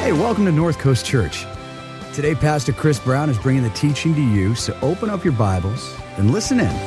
Hey, welcome to North Coast Church. Today, Pastor Chris Brown is bringing the teaching to you, so open up your Bibles and listen in.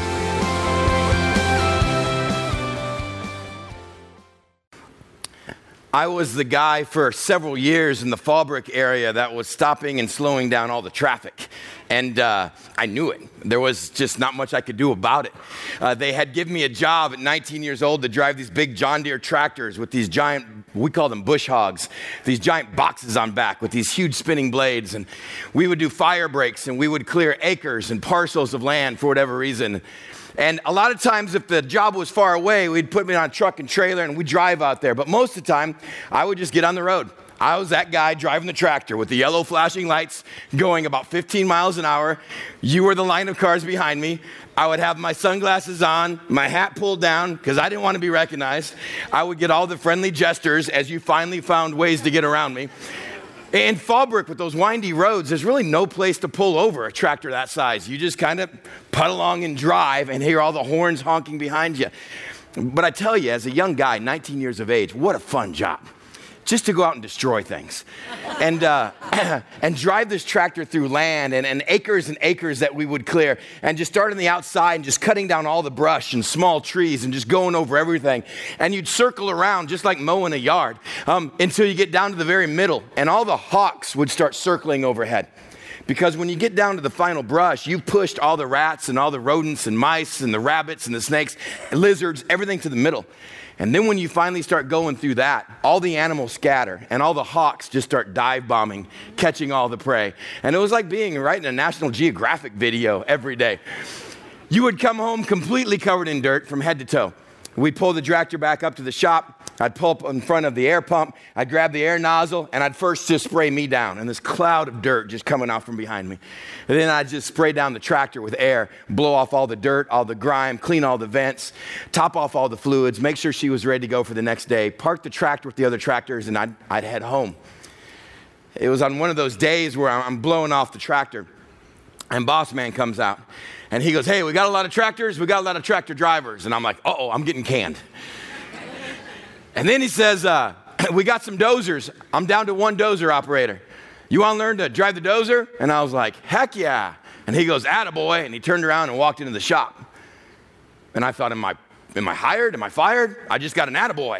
I was the guy for several years in the Fallbrook area that was stopping and slowing down all the traffic. And I knew it. There was just not much I could do about it. They had given me a job at 19 years old to drive these big John Deere tractors with these giant, we call them bush hogs, these giant boxes on back with these huge spinning blades. And we would do fire breaks and we would clear acres and parcels of land for whatever reason. And a lot of times if the job was far away, we'd put me on a truck and trailer and we'd drive out there. But most of the time, I would just get on the road. I was that guy driving the tractor with the yellow flashing lights going about 15 miles an hour. You were the line of cars behind me. I would have my sunglasses on, my hat pulled down because I didn't want to be recognized. I would get all the friendly gestures as you finally found ways to get around me. In Fallbrook, with those windy roads, there's really no place to pull over a tractor that size. You just kind of putt along and drive and hear all the horns honking behind you. But I tell you, as a young guy, 19 years of age, what a fun job. Just to go out and destroy things. And drive this tractor through land and acres that we would clear. And just start on the outside and just cutting down all the brush and small trees and just going over everything. And you'd circle around just like mowing a yard until you get down to the very middle. And all the hawks would start circling overhead. Because when you get down to the final brush, you've pushed all the rats and all the rodents and mice and the rabbits and the snakes, and lizards, everything to the middle. And then when you finally start going through that, all the animals scatter and all the hawks just start dive bombing, catching all the prey. And it was like being right in a National Geographic video every day. You would come home completely covered in dirt from head to toe. We'd pull the tractor back up to the shop. I'd pull up in front of the air pump. I'd grab the air nozzle, and I'd first just spray me down, and this cloud of dirt just coming out from behind me. And then I'd just spray down the tractor with air, blow off all the dirt, all the grime, clean all the vents, top off all the fluids, make sure she was ready to go for the next day, park the tractor with the other tractors, and I'd head home. It was on one of those days where I'm blowing off the tractor, and boss man comes out, and he goes, "Hey, we got a lot of tractors, we got a lot of tractor drivers." And I'm like, uh-oh, I'm getting canned. And then he says, "We got some dozers. I'm down to one dozer operator. You want to learn to drive the dozer?" And I was like, "Heck yeah." And he goes, "Attaboy." And he turned around and walked into the shop. And I thought, am I hired? Am I fired? I just got an attaboy.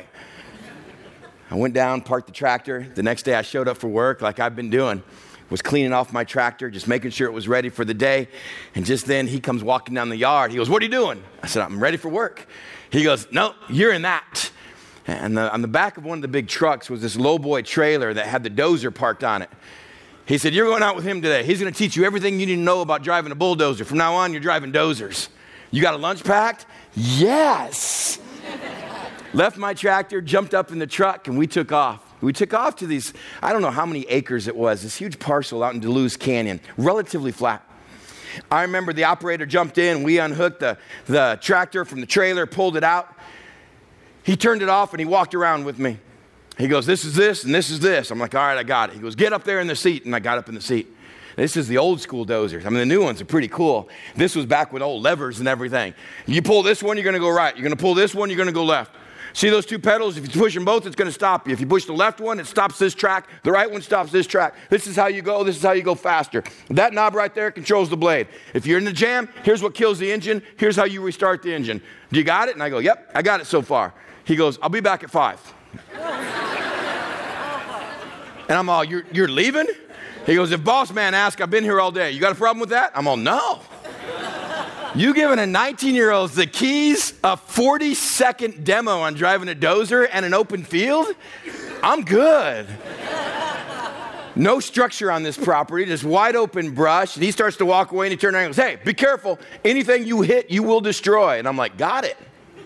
I went down, parked the tractor. The next day I showed up for work like I've been doing. Was cleaning off my tractor, just making sure it was ready for the day. And just then he comes walking down the yard. He goes, "What are you doing?" I said, "I'm ready for work." He goes, "No, you're in that." And on the back of one of the big trucks was this lowboy trailer that had the dozer parked on it. He said, "You're going out with him today. He's going to teach you everything you need to know about driving a bulldozer. From now on, you're driving dozers. You got a lunch packed?" Yes. Left my tractor, jumped up in the truck, and we took off. We took off to these, I don't know how many acres it was, this huge parcel out in Duluth Canyon, relatively flat. I remember the operator jumped in, we unhooked the tractor from the trailer, pulled it out. He turned it off and he walked around with me. He goes, "This is this and this is this." I'm like, "All right, I got it." He goes, "Get up there in the seat." And I got up in the seat. This is the old school dozers. I mean, the new ones are pretty cool. This was back with old levers and everything. You pull this one, you're going to go right. You're going to pull this one, you're going to go left. See those two pedals? If you push them both, it's going to stop you. If you push the left one, it stops this track. The right one stops this track. This is how you go. This is how you go faster. That knob right there controls the blade. If you're in the jam, here's what kills the engine. Here's how you restart the engine. Do you got it? And I go, "Yep, I got it so far." He goes, "I'll be back at 5. And I'm all, you're leaving? He goes, "If boss man asks, I've been here all day. You got a problem with that?" I'm all, "No." You giving a 19-year-old the keys, a 40-second demo on driving a dozer and an open field? I'm good. No structure on this property, just wide open brush. And he starts to walk away and he turns around and goes, "Hey, be careful. Anything you hit, you will destroy." And I'm like, "Got it."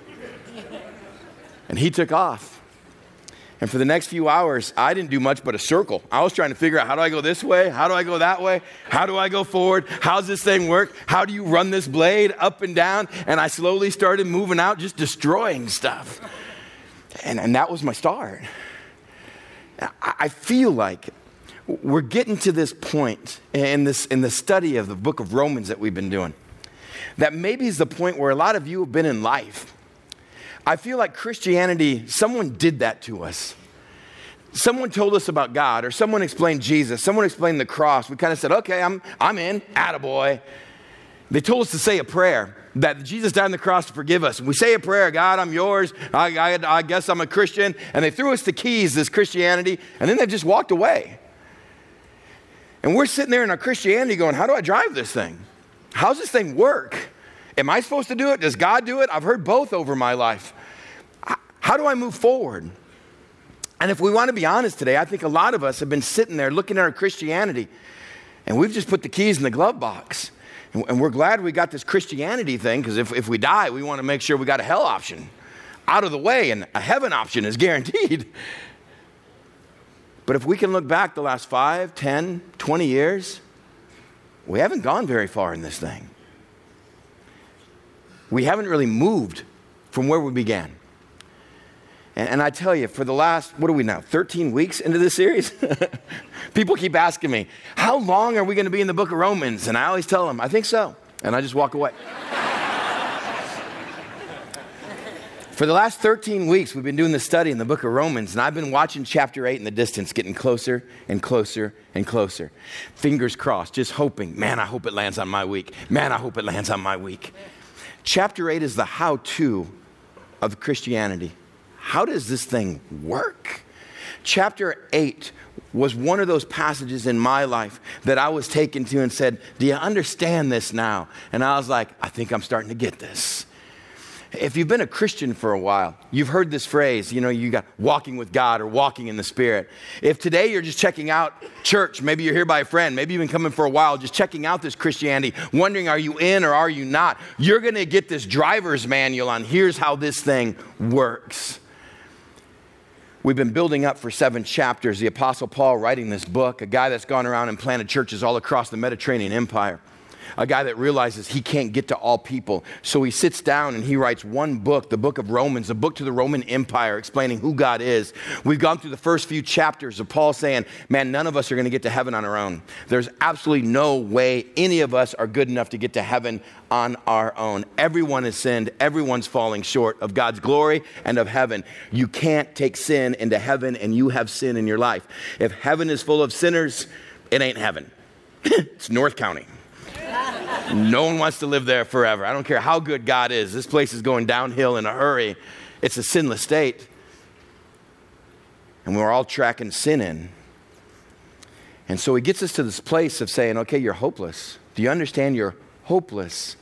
And he took off. And for the next few hours, I didn't do much but a circle. I was trying to figure out, how do I go this way? How do I go that way? How do I go forward? How's this thing work? How do you run this blade up and down? And I slowly started moving out, just destroying stuff. And that was my start. I feel like we're getting to this point in the study of the book of Romans that we've been doing, that maybe is the point where a lot of you have been in life. I feel like Christianity, someone did that to us. someone told us about God, or someone explained Jesus, someone explained the cross, we kind of said, okay, I'm in, attaboy. They told us to say a prayer, that Jesus died on the cross to forgive us. We say a prayer, God, I'm yours, I guess I'm a Christian, and they threw us the keys, this Christianity, and then they just walked away. And we're sitting there in our Christianity going, how do I drive this thing? How's this thing work? Am I supposed to do it? Does God do it? I've heard both over my life. How do I move forward? And if we want to be honest today, I think a lot of us have been sitting there looking at our Christianity, and we've just put the keys in the glove box. And we're glad we got this Christianity thing, because if we die, we want to make sure we got a hell option out of the way, and a heaven option is guaranteed. But if we can look back the last 5, 10, 20 years, we haven't gone very far in this thing. We haven't really moved from where we began. And I tell you, for the last, 13 weeks into this series? People keep asking me, how long are we going to be in the book of Romans? And I always tell them, I think so. And I just walk away. For the last 13 weeks, we've been doing this study in the book of Romans, and I've been watching chapter 8 in the distance, getting closer and closer and closer. Fingers crossed, just hoping, man, I hope it lands on my week. Man, I hope it lands on my week. Chapter 8 is the how-to of Christianity. How does this thing work? Chapter 8 was one of those passages in my life that I was taken to and said, do you understand this now? And I was like, I think I'm starting to get this. If you've been a Christian for a while, you've heard this phrase, you got walking with God or walking in the Spirit. If today you're just checking out church, maybe you're here by a friend, maybe you've been coming for a while, just checking out this Christianity, wondering are you in or are you not, you're going to get this driver's manual on here's how this thing works. We've been building up for 7 chapters. The Apostle Paul writing this book, a guy that's gone around and planted churches all across the Mediterranean Empire. A guy that realizes he can't get to all people. So he sits down and he writes one book, the book of Romans, a book to the Roman Empire explaining who God is. We've gone through the first few chapters of Paul saying, man, none of us are going to get to heaven on our own. There's absolutely no way any of us are good enough to get to heaven on our own. Everyone has sinned. Everyone's falling short of God's glory and of heaven. You can't take sin into heaven, and you have sin in your life. If heaven is full of sinners, it ain't heaven. It's North County. No one wants to live there forever. I don't care how good God is. This place is going downhill in a hurry. It's a sinless state. And we're all tracking sin in. And so he gets us to this place of saying, okay, you're hopeless. Do you understand you're hopeless?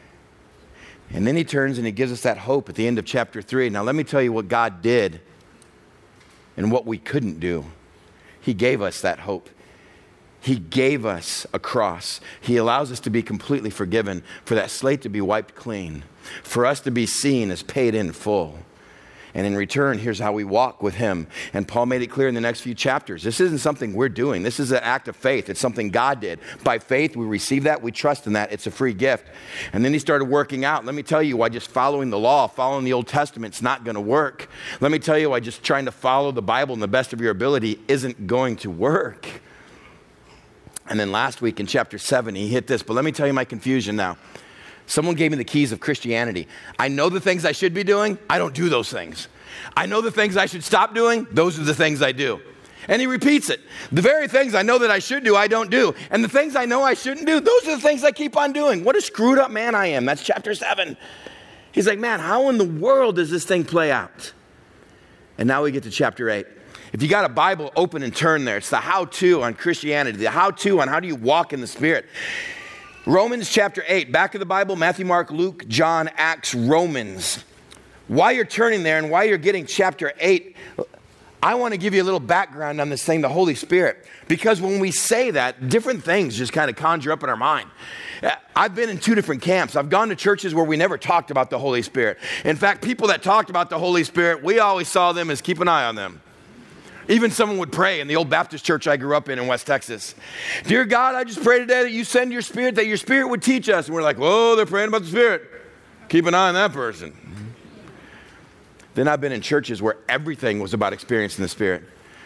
And then he turns and he gives us that hope at the end of chapter 3. Now let me tell you what God did and what we couldn't do. He gave us that hope. He gave us a cross. He allows us to be completely forgiven, for that slate to be wiped clean, for us to be seen as paid in full. And in return, here's how we walk with him. And Paul made it clear in the next few chapters. This isn't something we're doing. This is an act of faith. It's something God did. By faith, we receive that. We trust in that. It's a free gift. And then he started working out. Let me tell you why just following the law, following the Old Testament is not going to work. Let me tell you why just trying to follow the Bible in the best of your ability isn't going to work. And then last week in chapter 7, he hit this. But let me tell you my confusion now. Someone gave me the keys of Christianity. I know the things I should be doing. I don't do those things. I know the things I should stop doing. Those are the things I do. And he repeats it. The very things I know that I should do, I don't do. And the things I know I shouldn't do, those are the things I keep on doing. What a screwed up man I am. That's chapter 7. He's like, man, how in the world does this thing play out? And now we get to chapter 8. If you got a Bible, open and turn there. It's the how-to on Christianity, the how-to on how do you walk in the Spirit. Romans chapter 8, back of the Bible, Matthew, Mark, Luke, John, Acts, Romans. While you're turning there and while you're getting chapter 8, I want to give you a little background on this thing, the Holy Spirit. Because when we say that, different things just kind of conjure up in our mind. I've been in 2 different camps. I've gone to churches where we never talked about the Holy Spirit. In fact, people that talked about the Holy Spirit, we always saw them as keep an eye on them. Even someone would pray in the old Baptist church I grew up in West Texas. Dear God, I just pray today that you send your Spirit, that your Spirit would teach us. And we're like, whoa, they're praying about the Spirit. Keep an eye on that person. Then I've been in churches where everything was about experiencing the Spirit.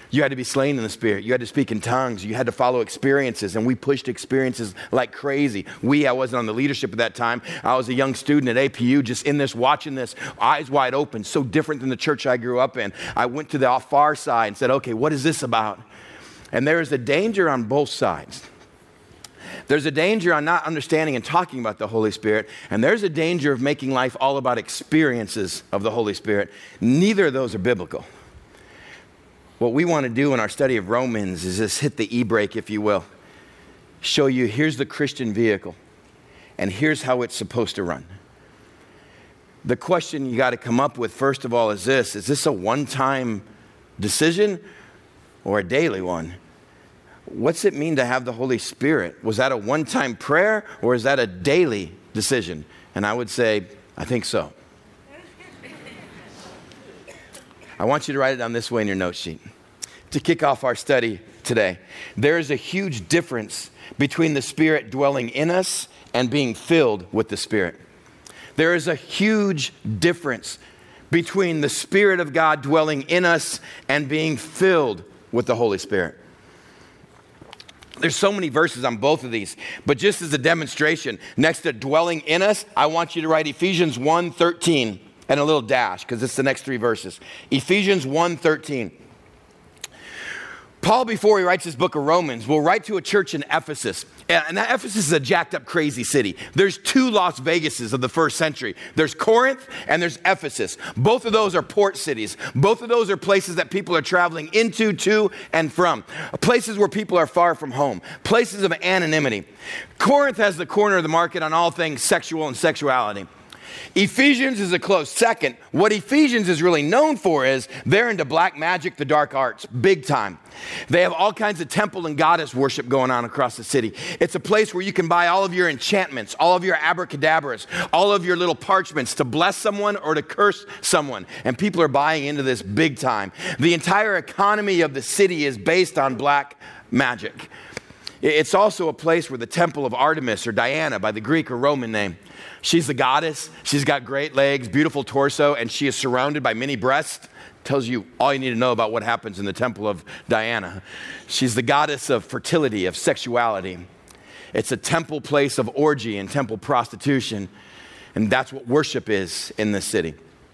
You had to be slain in the Spirit. You had to speak in tongues. You had to follow experiences, and we pushed experiences like crazy. I wasn't on the leadership at that time. I was a young student at APU, just in this, watching this, eyes wide open, so different than the church I grew up in. I went to the far side and said, okay, what is this about? And there is a danger on both sides. There's a danger on not understanding and talking about the Holy Spirit, and there's a danger of making life all about experiences of the Holy Spirit. Neither of those are biblical. What we want to do in our study of Romans is just hit the e-brake, if you will. Show you, here's the Christian vehicle, and here's how it's supposed to run. The question you got to come up with, first of all, is this a one-time decision or a daily one? What's it mean to have the Holy Spirit? Was that a one-time prayer, or is that a daily decision? And I would say, I think so. I want you to write it down this way in your note sheet. To kick off our study today, there is a huge difference between the Spirit dwelling in us and being filled with the Spirit. There is a huge difference between the Spirit of God dwelling in us and being filled with the Holy Spirit. There's so many verses on both of these, but just as a demonstration, next to dwelling in us, I want you to write Ephesians 1:13 and a little dash, because it's the next three verses. Ephesians 1:13. Paul, before he writes his book of Romans, will write to a church in Ephesus. And that Ephesus is a jacked up, crazy city. There's two Las Vegases of the first century. There's Corinth and there's Ephesus. Both of those are port cities. Both of those are places that people are traveling into, to, and from. Places where people are far from home. Places of anonymity. Corinth has the corner of the market on all things sexual and sexuality. Ephesians is a close second. What Ephesians is really known for is they're into black magic, the dark arts, big time. They have all kinds of temple and goddess worship going on across the city. It's a place where you can buy all of your enchantments, all of your abracadabras, all of your little parchments to bless someone or to curse someone. And people are buying into this big time. The entire economy of the city is based on black magic. It's also a place where the temple of Artemis or Diana by the Greek or Roman name. She's the goddess. She's got great legs, beautiful torso, and she is surrounded by many breasts. Tells you all you need to know about what happens in the temple of Diana. She's the goddess of fertility, of sexuality. It's a temple place of orgy and temple prostitution. And that's what worship is in this city.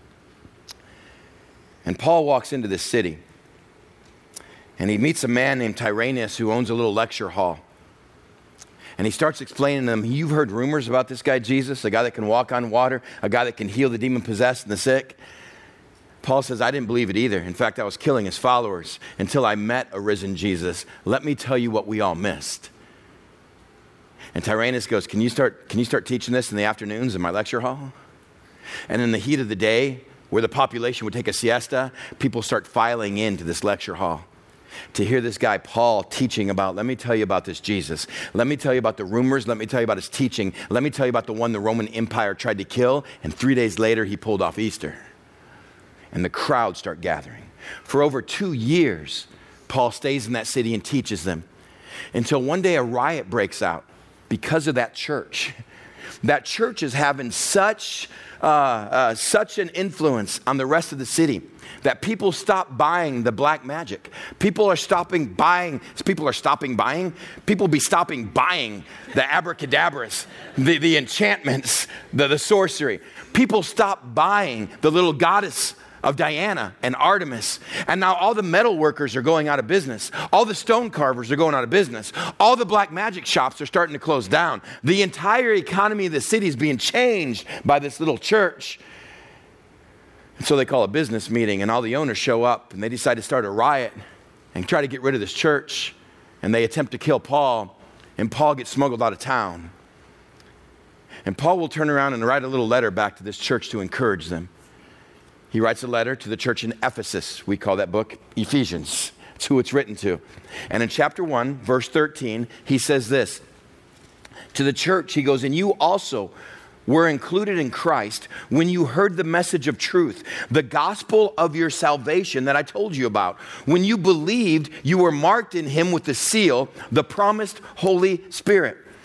And Paul walks into this city. And he meets a man named Tyrannus who owns a little lecture hall. And he starts explaining to them, you've heard rumors about this guy Jesus, a guy that can walk on water, a guy that can heal the demon-possessed and the sick. Paul says, I didn't believe it either. In fact, I was killing his followers until I met a risen Jesus. Let me tell you what we all missed. And Tyrannus goes, can you start teaching this in the afternoons in my lecture hall? And in the heat of the day, where the population would take a siesta, people start filing into this lecture hall to hear this guy Paul teaching about, let me tell you about this Jesus. Let me tell you about the rumors. Let me tell you about his teaching. Let me tell you about the one the Roman Empire tried to kill, and 3 days later he pulled off Easter. And the crowds start gathering. For over 2 years, Paul stays in that city and teaches them until one day a riot breaks out because of that church. That church is having such an influence on the rest of the city that people stop buying the black magic. People be stopping buying the abracadabras, the enchantments, the sorcery. People stop buying the little goddess of Diana and Artemis. And now all the metal workers are going out of business. All the stone carvers are going out of business. All the black magic shops are starting to close down. The entire economy of the city is being changed by this little church. And so they call a business meeting, and all the owners show up, and they decide to start a riot and try to get rid of this church. And they attempt to kill Paul, and Paul gets smuggled out of town. And Paul will turn around and write a little letter back to this church to encourage them. He writes a letter to the church in Ephesus. We call that book Ephesians. It's who it's written to. And in chapter 1, verse 13, he says this. To the church, he goes, and you also were included in Christ when you heard the message of truth, the gospel of your salvation that I told you about. When you believed, you were marked in him with the seal, the promised Holy Spirit.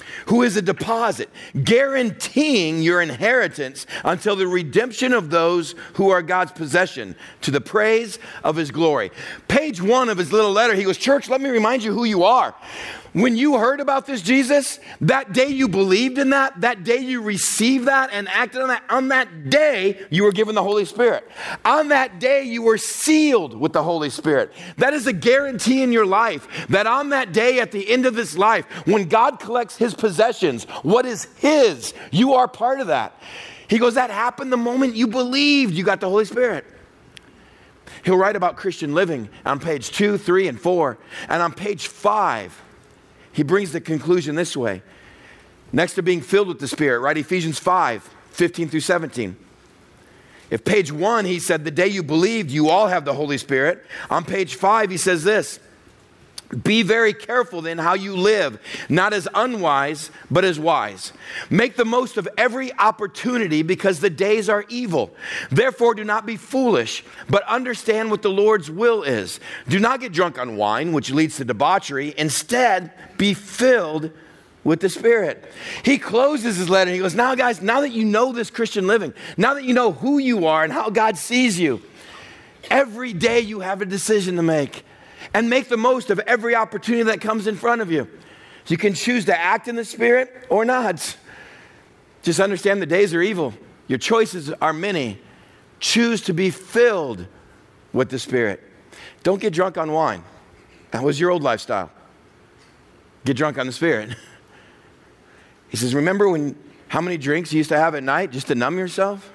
who is a deposit, guaranteeing your inheritance until the redemption of those who are God's possession, to the praise of his glory. Page 1 of his little letter, he goes, church, let me remind you who you are. When you heard about this Jesus, that day you believed in that day you received that and acted on that day you were given the Holy Spirit. On that day you were sealed with the Holy Spirit. That is a guarantee in your life that on that day at the end of this life, when God collects his possessions, what is his, you are part of that. He goes, that happened the moment you believed you got the Holy Spirit. He'll write about Christian living on page 2, 3, and 4. And on page 5, he brings the conclusion this way. Next to being filled with the Spirit, right? Ephesians 5, 15 through 17. If page 1, he said, the day you believed, you all have the Holy Spirit. On page 5, he says this. Be very careful then how you live, not as unwise, but as wise. Make the most of every opportunity because the days are evil. Therefore, do not be foolish, but understand what the Lord's will is. Do not get drunk on wine, which leads to debauchery. Instead, be filled with the Spirit. He closes his letter. He goes, now guys, now that you know this Christian living, now that you know who you are and how God sees you, every day you have a decision to make. And make the most of every opportunity that comes in front of you. You can choose to act in the Spirit or not. Just understand the days are evil. Your choices are many. Choose to be filled with the Spirit. Don't get drunk on wine. That was your old lifestyle. Get drunk on the Spirit. He says, remember how many drinks you used to have at night just to numb yourself?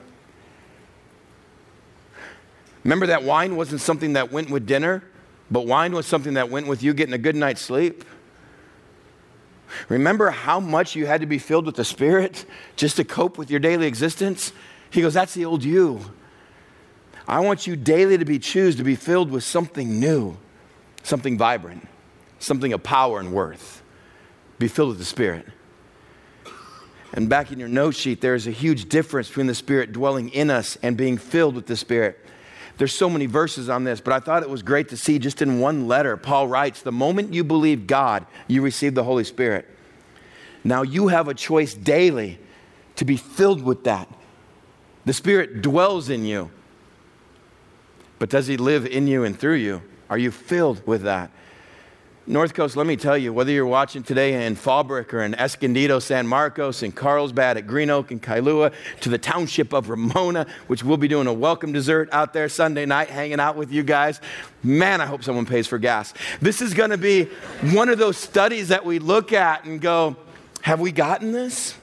Remember that wine wasn't something that went with dinner? But wine was something that went with you getting a good night's sleep. Remember how much you had to be filled with the Spirit just to cope with your daily existence? He goes, that's the old you. I want you daily to choose to be filled with something new, something vibrant, something of power and worth. Be filled with the Spirit. And back in your note sheet, there is a huge difference between the Spirit dwelling in us and being filled with the Spirit. There's so many verses on this, but I thought it was great to see just in one letter, Paul writes, the moment you believe God, you receive the Holy Spirit. Now you have a choice daily to be filled with that. The Spirit dwells in you. But does he live in you and through you? Are you filled with that? North Coast, let me tell you, whether you're watching today in Fallbrook or in Escondido, San Marcos, in Carlsbad, at Green Oak, and Kailua, to the township of Ramona, which we'll be doing a welcome dessert out there Sunday night, hanging out with you guys. Man, I hope someone pays for gas. This is going to be one of those studies that we look at and go, have we gotten this?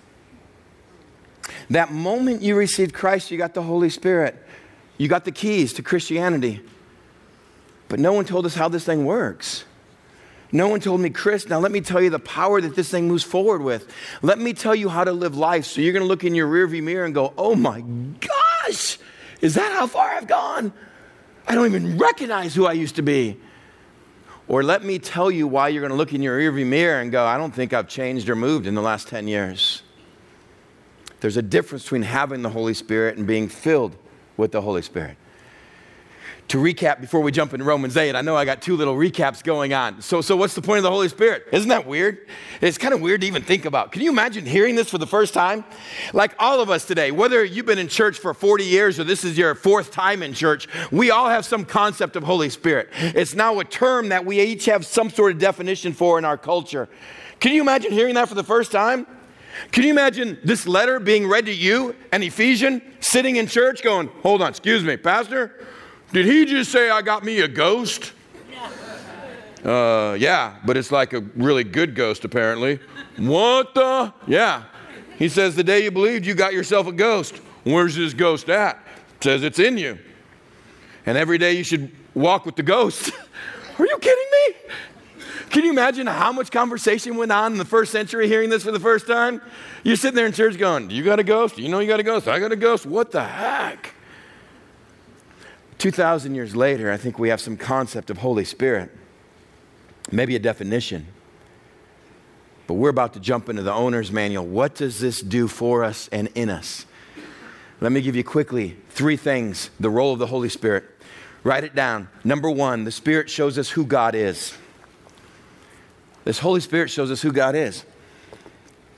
That moment you received Christ, you got the Holy Spirit. You got the keys to Christianity. But no one told us how this thing works. No one told me, Chris, now let me tell you the power that this thing moves forward with. Let me tell you how to live life. So you're going to look in your rearview mirror and go, oh my gosh, is that how far I've gone? I don't even recognize who I used to be. Or let me tell you why you're going to look in your rearview mirror and go, I don't think I've changed or moved in the last 10 years. There's a difference between having the Holy Spirit and being filled with the Holy Spirit. To recap before we jump into Romans 8, I know I got two little recaps going on. So what's the point of the Holy Spirit? Isn't that weird? It's kind of weird to even think about. Can you imagine hearing this for the first time? Like all of us today, whether you've been in church for 40 years or this is your fourth time in church, we all have some concept of Holy Spirit. It's now a term that we each have some sort of definition for in our culture. Can you imagine hearing that for the first time? Can you imagine this letter being read to you, an Ephesian, sitting in church going, hold on, excuse me, Pastor? Did he just say I got me a ghost? Yeah, but it's like a really good ghost apparently. What the? Yeah. He says the day you believed you got yourself a ghost. Where's this ghost at? It says it's in you. And every day you should walk with the ghost. Are you kidding me? Can you imagine how much conversation went on in the first century hearing this for the first time? You're sitting there in church going, you got a ghost? You know you got a ghost? I got a ghost? What the heck? 2,000 years later, I think we have some concept of Holy Spirit, maybe a definition. But we're about to jump into the owner's manual. What does this do for us and in us? Let me give you quickly 3 things, the role of the Holy Spirit. Write it down. Number 1, the Spirit shows us who God is. This Holy Spirit shows us who God is.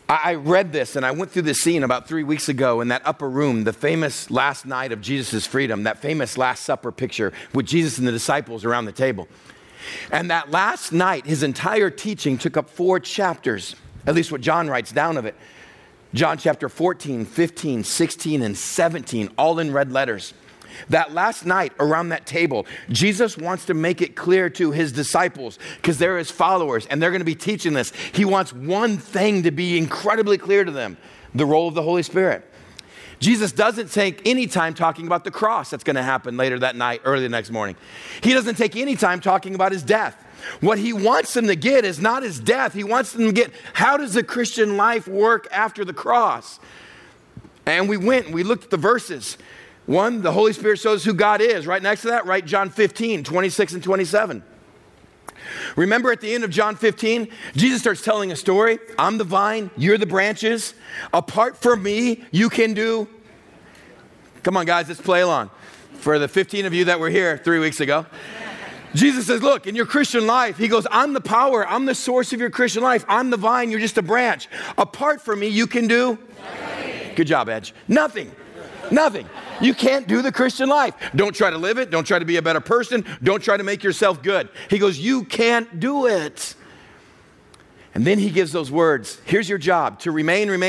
I read this and I went through this scene about 3 weeks ago in that upper room, the famous last night of Jesus' freedom, that famous Last Supper picture with Jesus and the disciples around the table. And that last night, his entire teaching took up 4 chapters, at least what John writes down of it. John chapter 14, 15, 16, and 17, all in red letters. That last night around that table, Jesus wants to make it clear to his disciples, because they're his followers and they're going to be teaching this. He wants one thing to be incredibly clear to them: the role of the Holy Spirit. Jesus doesn't take any time talking about the cross that's going to happen later that night, early the next morning. He doesn't take any time talking about his death. What he wants them to get is not his death. He wants them to get, how does the Christian life work after the cross? And we looked at the verses. 1, the Holy Spirit shows who God is. Right next to that, right, John 15, 26 and 27. Remember at the end of John 15, Jesus starts telling a story. I'm the vine, you're the branches. Apart from me, you can do. Come on, guys, let's play along. For the 15 of you that were here 3 weeks ago. Jesus says, look, in your Christian life, he goes, I'm the power, I'm the source of your Christian life. I'm the vine, you're just a branch. Apart from me, you can do. Good job, Edge. Nothing. You can't do the Christian life. Don't try to live it. Don't try to be a better person. Don't try to make yourself good. He goes, you can't do it. And then he gives those words. Here's your job: to remain, and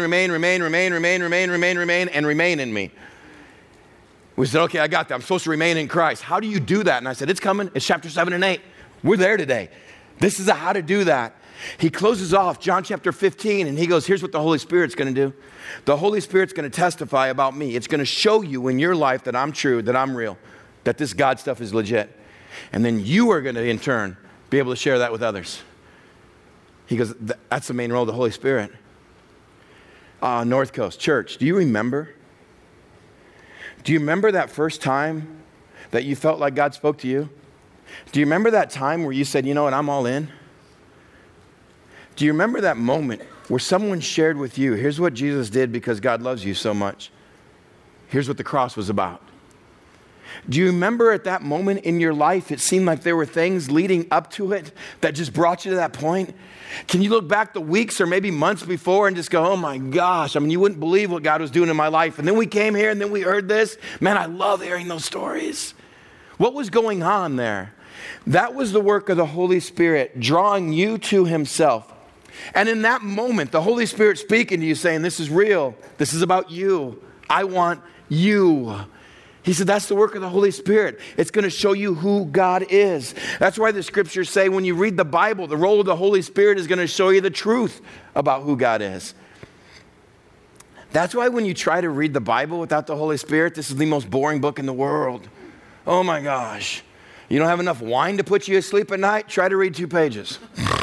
remain in me. We said, okay, I got that. I'm supposed to remain in Christ. How do you do that? And I said, it's coming. It's chapter 7 and 8. We're there today. This is how to do that. He closes off John chapter 15 and he goes, here's what the Holy Spirit's going to do. The Holy Spirit's going to testify about me. It's going to show you in your life that I'm true, that I'm real, that this God stuff is legit. And then you are going to, in turn, be able to share that with others. He goes, that's the main role of the Holy Spirit. North Coast Church, do you remember? Do you remember that first time that you felt like God spoke to you? Do you remember that time where you said, you know what, I'm all in? Do you remember that moment where someone shared with you, here's what Jesus did because God loves you so much. Here's what the cross was about. Do you remember at that moment in your life, it seemed like there were things leading up to it that just brought you to that point? Can you look back the weeks or maybe months before and just go, oh my gosh, I mean, you wouldn't believe what God was doing in my life. And then we came here and then we heard this. Man, I love hearing those stories. What was going on there? That was the work of the Holy Spirit drawing you to himself. And in that moment, the Holy Spirit speaking to you saying, this is real. This is about you. I want you. He said, that's the work of the Holy Spirit. It's going to show you who God is. That's why the scriptures say when you read the Bible, the role of the Holy Spirit is going to show you the truth about who God is. That's why when you try to read the Bible without the Holy Spirit, this is the most boring book in the world. Oh my gosh. You don't have enough wine to put you asleep at night? Try to read 2 pages.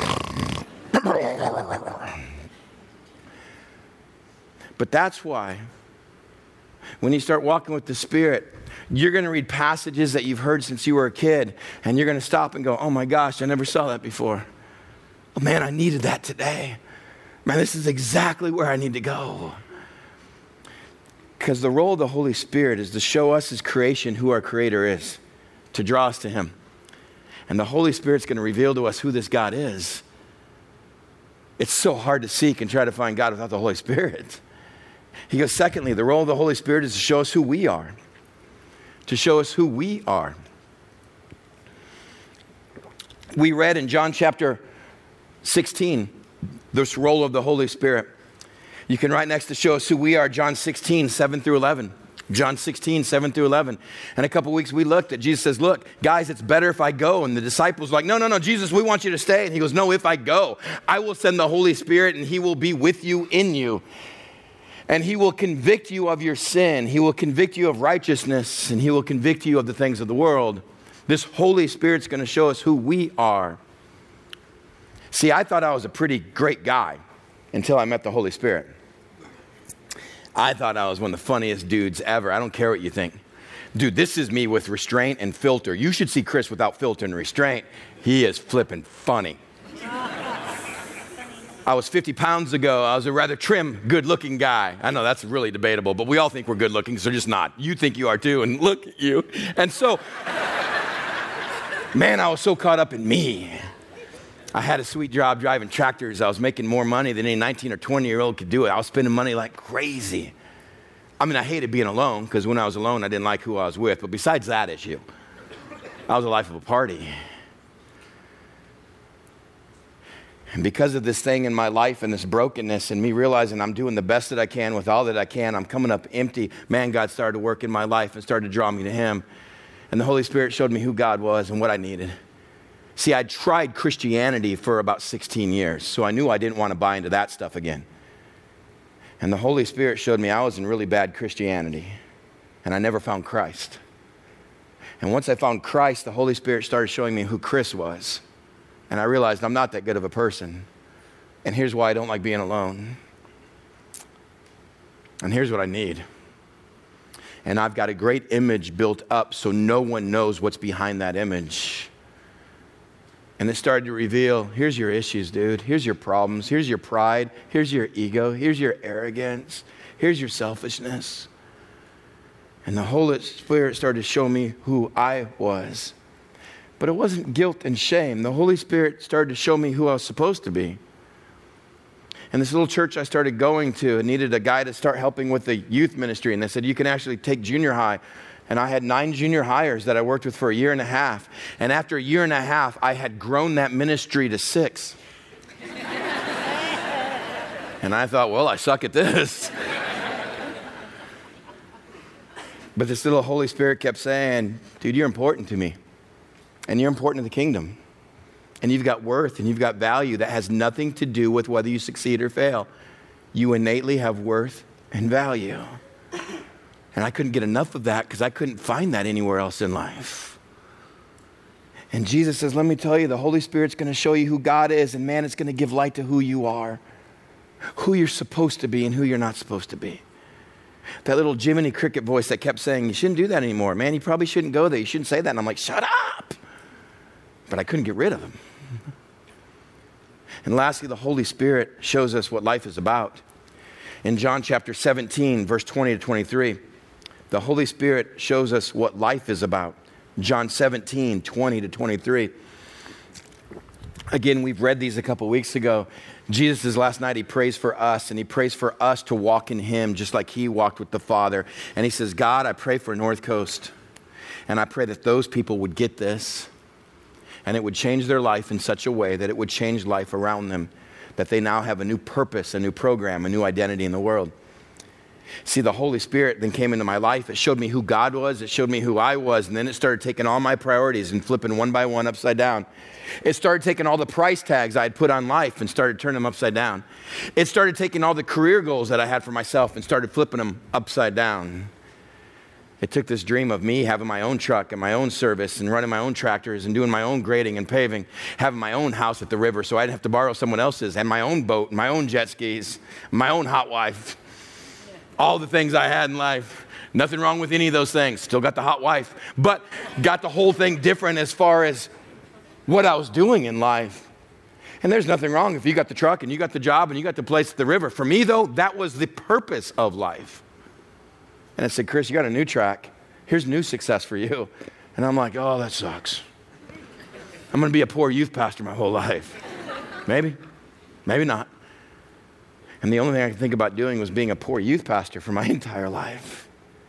But that's why when you start walking with the Spirit, you're going to read passages that you've heard since you were a kid, and you're going to stop and go, oh my gosh, I never saw that before. Oh man, I needed that today. Man, this is exactly where I need to go. Because the role of the Holy Spirit is to show us as creation who our Creator is, to draw us to Him. And the Holy Spirit's going to reveal to us who this God is. It's so hard to seek and try to find God without the Holy Spirit. He goes, secondly, the role of the Holy Spirit is to show us who we are. To show us who we are. We read in John chapter 16, this role of the Holy Spirit. You can write next to show us who we are, John 16, 7 through 11. John 16, 7 through 11. And a couple weeks we looked at, Jesus says, look, guys, it's better if I go. And the disciples were like, no, Jesus, we want you to stay. And he goes, no, if I go, I will send the Holy Spirit and he will be with you, in you. And he will convict you of your sin. He will convict you of righteousness. And he will convict you of the things of the world. This Holy Spirit's going to show us who we are. See, I thought I was a pretty great guy until I met the Holy Spirit. I thought I was one of the funniest dudes ever. I don't care what you think. Dude, this is me with restraint and filter. You should see Chris without filter and restraint. He is flipping funny. I was 50 pounds ago. I was a rather trim, good-looking guy. I know that's really debatable, but we all think we're good-looking, so just not. You think you are too, and look at you. And so, man, I was so caught up in me. I had a sweet job driving tractors. I was making more money than any 19 or 20-year-old could do it. I was spending money like crazy. I mean, I hated being alone because when I was alone, I didn't like who I was with. But besides that issue, I was a life of a party. And because of this thing in my life and this brokenness and me realizing I'm doing the best that I can with all that I can, I'm coming up empty, man, God started to work in my life and started to draw me to him. And the Holy Spirit showed me who God was and what I needed. See, I'd tried Christianity for about 16 years, so I knew I didn't want to buy into that stuff again. And the Holy Spirit showed me I was in really bad Christianity, and I never found Christ. And once I found Christ, the Holy Spirit started showing me who Chris was. And I realized I'm not that good of a person. And here's why I don't like being alone. And here's what I need. And I've got a great image built up so no one knows what's behind that image. And it started to reveal, here's your issues, dude. Here's your problems. Here's your pride. Here's your ego. Here's your arrogance. Here's your selfishness. And the Holy Spirit started to show me who I was. But it wasn't guilt and shame. The Holy Spirit started to show me who I was supposed to be. And this little church I started going to needed a guy to start helping with the youth ministry. And they said, you can actually take junior high. And I had 9 junior hires that I worked with for a year and a half. And after a year and a half, I had grown that ministry to 6. And I thought, well, I suck at this. But this little Holy Spirit kept saying, dude, you're important to me. And you're important to the kingdom. And you've got worth and you've got value that has nothing to do with whether you succeed or fail. You innately have worth and value. And I couldn't get enough of that because I couldn't find that anywhere else in life. And Jesus says, let me tell you, the Holy Spirit's going to show you who God is. And man, it's going to give light to who you are, who you're supposed to be and who you're not supposed to be. That little Jiminy Cricket voice that kept saying, you shouldn't do that anymore. Man, you probably shouldn't go there. You shouldn't say that. And I'm like, shut up. But I couldn't get rid of him. And lastly, the Holy Spirit shows us what life is about. In John chapter 17, verse 20 to 23, the Holy Spirit shows us what life is about. John 17, 20 to 23. Again, we've read these a couple weeks ago. Jesus, last night, he prays for us, and he prays for us to walk in him just like he walked with the Father. And he says, God, I pray for North Coast, and I pray that those people would get this, and it would change their life in such a way that it would change life around them, that they now have a new purpose, a new program, a new identity in the world. See, the Holy Spirit then came into my life. It showed me who God was. It showed me who I was. And then it started taking all my priorities and flipping one by one upside down. It started taking all the price tags I had put on life and started turning them upside down. It started taking all the career goals that I had for myself and started flipping them upside down. It took this dream of me having my own truck and my own service and running my own tractors and doing my own grading and paving, having my own house at the river so I didn't have to borrow someone else's, and my own boat, my own jet skis, my own hot wife. All the things I had in life. Nothing wrong with any of those things. Still got the hot wife. But got the whole thing different as far as what I was doing in life. And there's nothing wrong if you got the truck and you got the job and you got the place at the river. For me, though, that was the purpose of life. And I said, Chris, you got a new track. Here's new success for you. And I'm like, oh, that sucks. I'm going to be a poor youth pastor my whole life. Maybe. Maybe not. And the only thing I could think about doing was being a poor youth pastor for my entire life.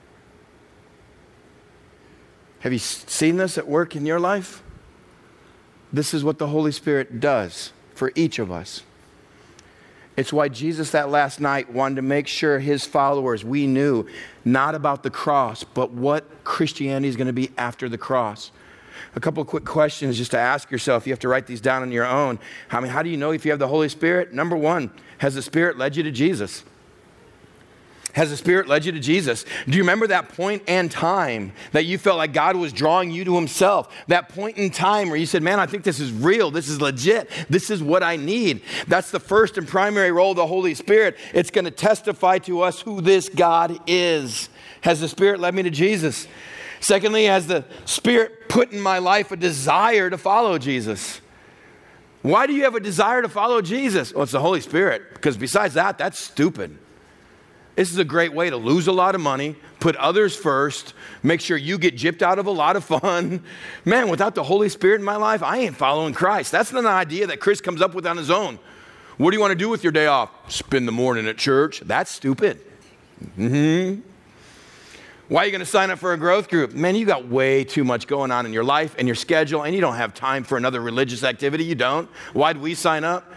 Have you seen this at work in your life? This is what the Holy Spirit does for each of us. It's why Jesus that last night wanted to make sure his followers, we knew not about the cross, but what Christianity is going to be after the cross. A couple of quick questions just to ask yourself. You have to write these down on your own. I mean, how do you know if you have the Holy Spirit? Number one, has the Spirit led you to Jesus? Has the Spirit led you to Jesus? Do you remember that point and time that you felt like God was drawing you to himself? That point in time where you said, man, I think this is real. This is legit. This is what I need. That's the first and primary role of the Holy Spirit. It's going to testify to us who this God is. Has the Spirit led me to Jesus? Secondly, has the Spirit put in my life a desire to follow Jesus? Why do you have a desire to follow Jesus? Well, it's the Holy Spirit, because besides that, that's stupid. This is a great way to lose a lot of money, put others first, make sure you get gypped out of a lot of fun. Man, without the Holy Spirit in my life, I ain't following Christ. That's not an idea that Chris comes up with on his own. What do you want to do with your day off? Spend the morning at church. That's stupid. Why are you going to sign up for a growth group? Man, you got way too much going on in your life and your schedule, and you don't have time for another religious activity. You don't. Why'd we sign up?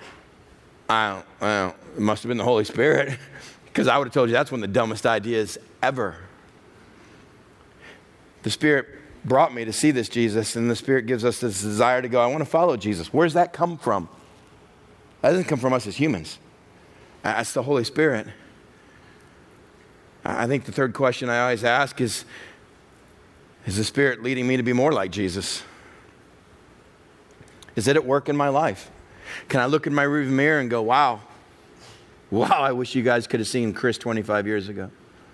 Well, it must have been the Holy Spirit, because I would have told you that's one of the dumbest ideas ever. The Spirit brought me to see this Jesus, and the Spirit gives us this desire to go, I want to follow Jesus. Where's that come from? That doesn't come from us as humans. That's the Holy Spirit. I think the third question I always ask is the Spirit leading me to be more like Jesus? Is it at work in my life? Can I look in my rearview mirror and go, wow, I wish you guys could have seen Chris 25 years ago.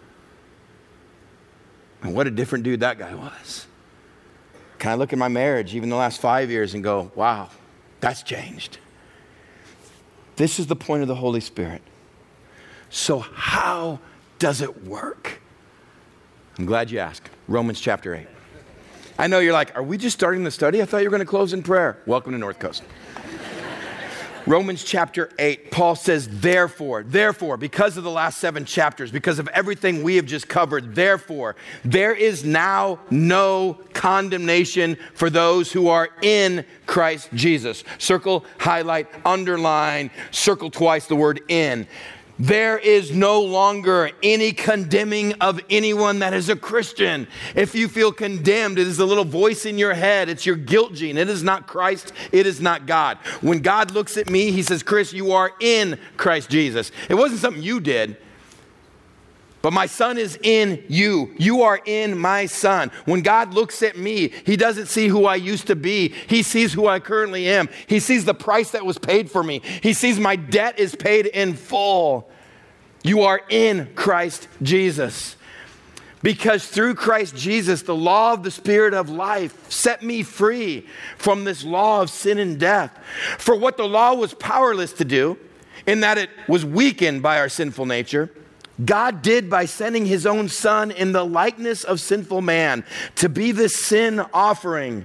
And what a different dude that guy was. Can I look at my marriage, even the last 5 years, and go, wow, that's changed. This is the point of the Holy Spirit. So how does it work? I'm glad you asked. Romans chapter 8. I know you're like, are we just starting the study? I thought you were going to close in prayer. Welcome to North Coast. Romans chapter 8, Paul says, therefore, because of the last 7 chapters, because of everything we have just covered, therefore, there is now no condemnation for those who are in Christ Jesus. Circle, highlight, underline, circle twice the word in. There is no longer any condemning of anyone that is a Christian. If you feel condemned, it is a little voice in your head. It's your guilt gene. It is not Christ. It is not God. When God looks at me, he says, Chris, you are in Christ Jesus. It wasn't something you did, but my son is in you. You are in my son. When God looks at me, he doesn't see who I used to be. He sees who I currently am. He sees the price that was paid for me. He sees my debt is paid in full. You are in Christ Jesus. Because through Christ Jesus, the law of the Spirit of life set me free from this law of sin and death. For what the law was powerless to do, in that it was weakened by our sinful nature, God did by sending his own son in the likeness of sinful man to be the sin offering.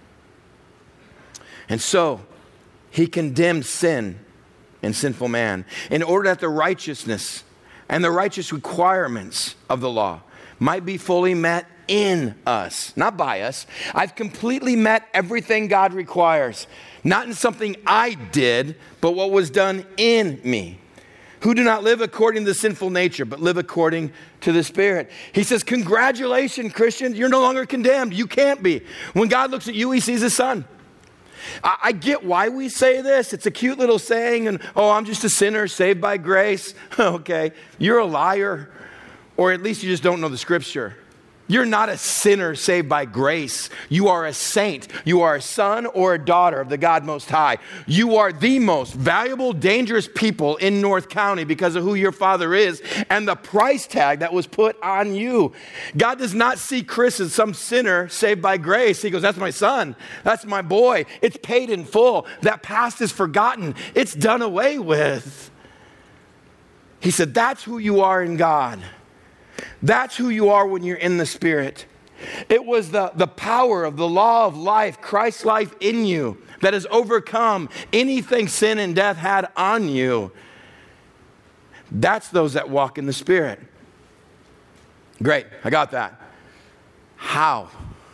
And so he condemned sin and sinful man in order that the righteousness and the righteous requirements of the law might be fully met in us, not by us. I've completely met everything God requires, not in something I did, but what was done in me. Who do not live according to the sinful nature, but live according to the Spirit. He says, congratulations, Christian, you're no longer condemned. You can't be. When God looks at you, he sees his son. I get why we say this. It's a cute little saying, and I'm just a sinner saved by grace. Okay, you're a liar, or at least you just don't know the scripture. You're not a sinner saved by grace. You are a saint. You are a son or a daughter of the God Most High. You are the most valuable, dangerous people in North County because of who your father is and the price tag that was put on you. God does not see Chris as some sinner saved by grace. He goes, that's my son. That's my boy. It's paid in full. That past is forgotten. It's done away with. He said, that's who you are in God. That's who you are when you're in the Spirit. It was the power of the law of life, Christ's life in you, that has overcome anything sin and death had on you. That's those that walk in the Spirit. Great, I got that. How?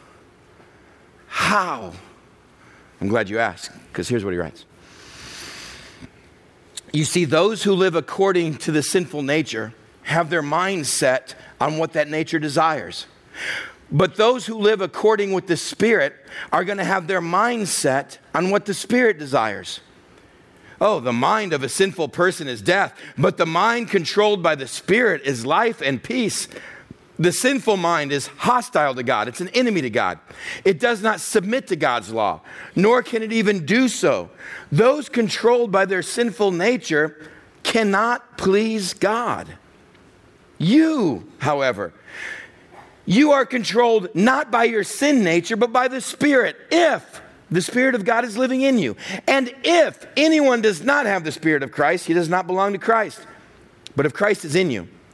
I'm glad you asked, because here's what he writes. You see, those who live according to the sinful nature have their mind set on what that nature desires. But those who live according with the Spirit are going to have their mind set on what the Spirit desires. Oh, the mind of a sinful person is death, but the mind controlled by the Spirit is life and peace. The sinful mind is hostile to God. It's an enemy to God. It does not submit to God's law, nor can it even do so. Those controlled by their sinful nature cannot please God. You, however, you are controlled not by your sin nature, but by the Spirit, if the Spirit of God is living in you. And if anyone does not have the Spirit of Christ, he does not belong to Christ. But if Christ is in you,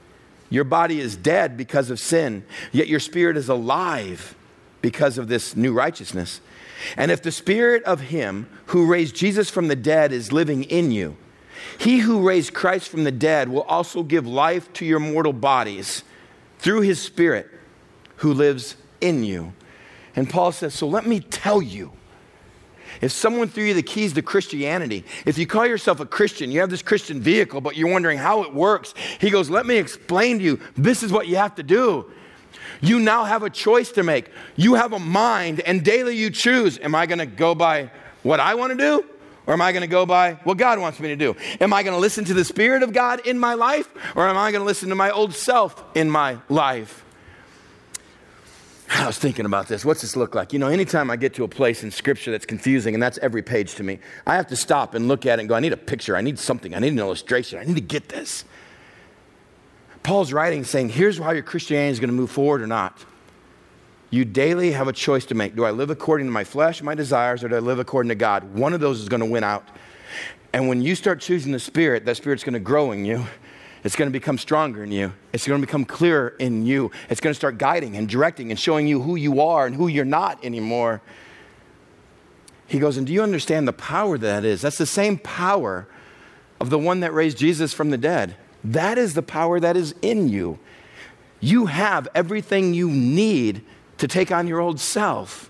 Your body is dead because of sin, yet your spirit is alive because of this new righteousness. And if the spirit of him who raised Jesus from the dead is living in you, he who raised Christ from the dead will also give life to your mortal bodies through his spirit who lives in you. And Paul says, so let me tell you, if someone threw you the keys to Christianity, if you call yourself a Christian, you have this Christian vehicle, but you're wondering how it works, he goes, let me explain to you, this is what you have to do. You now have a choice to make. You have a mind, and daily you choose, am I going to go by what I want to do, or am I going to go by what God wants me to do? Am I going to listen to the Spirit of God in my life, or am I going to listen to my old self in my life? I was thinking about this. What's this look like? You know, anytime I get to a place in Scripture that's confusing, and that's every page to me, I have to stop and look at it and go, I need a picture. I need something. I need an illustration. I need to get this. Paul's writing saying, here's how your Christianity is going to move forward or not. You daily have a choice to make. Do I live according to my flesh, my desires, or do I live according to God? One of those is going to win out. And when you start choosing the Spirit, that Spirit's going to grow in you. It's going to become stronger in you. It's going to become clearer in you. It's going to start guiding and directing and showing you who you are and who you're not anymore. He goes, and do you understand the power that is? That's the same power of the one that raised Jesus from the dead. That is the power that is in you. You have everything you need to take on your old self.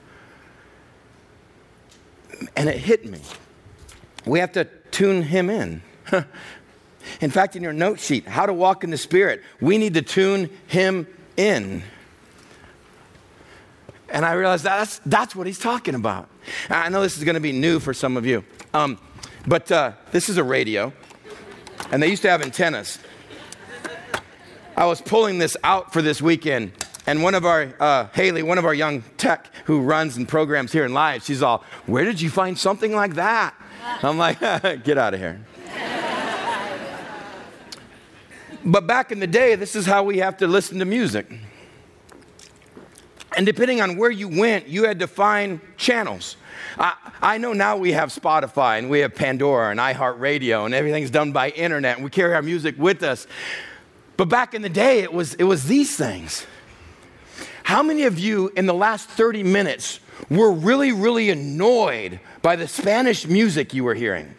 And it hit me. We have to tune him in. In fact, in your note sheet, how to walk in the Spirit, we need to tune him in. And I realized that's what he's talking about. I know this is going to be new for some of you. But this is a radio, and they used to have antennas. I was pulling this out for this weekend, and one of our, Haley, one of our young tech who runs and programs here in Live, she's all, where did you find something like that? I'm like, get out of here. But back in the day, this is how we have to listen to music. And depending on where you went, you had to find channels. I know now we have Spotify and we have Pandora and iHeartRadio and everything's done by internet and we carry our music with us. But back in the day, it was these things. How many of you in the last 30 minutes were really, really annoyed by the Spanish music you were hearing?